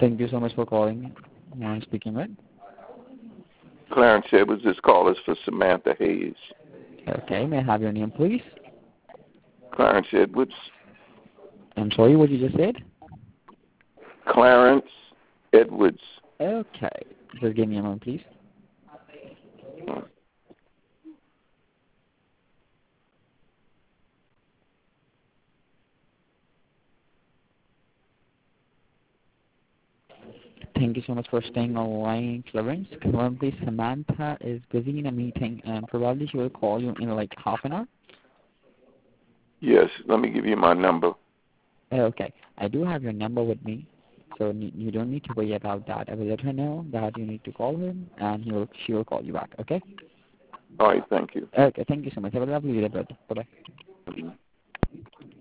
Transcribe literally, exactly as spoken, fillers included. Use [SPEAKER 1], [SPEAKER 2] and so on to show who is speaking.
[SPEAKER 1] Thank you so much for calling. I'm speaking with.
[SPEAKER 2] Clarence Edwards. This call is for Samantha Hayes.
[SPEAKER 1] Okay, may I have your name, please?
[SPEAKER 2] Clarence Edwards.
[SPEAKER 1] I'm sorry, what you just said?
[SPEAKER 2] Clarence Edwards.
[SPEAKER 1] Okay, just give me a moment, please. Thank you so much for staying online, Clarence. Currently, Samantha is busy in a meeting, and probably she will call you in like half an hour.
[SPEAKER 2] Yes, let me give you my number.
[SPEAKER 1] Okay, I do have your number with me, so you don't need to worry about that. I will let her know that you need to call him, and he will, she will call you back, okay?
[SPEAKER 2] All right, thank you.
[SPEAKER 1] Okay, thank you so much. Have a lovely day, brother. Bye-bye.
[SPEAKER 2] Mm-hmm.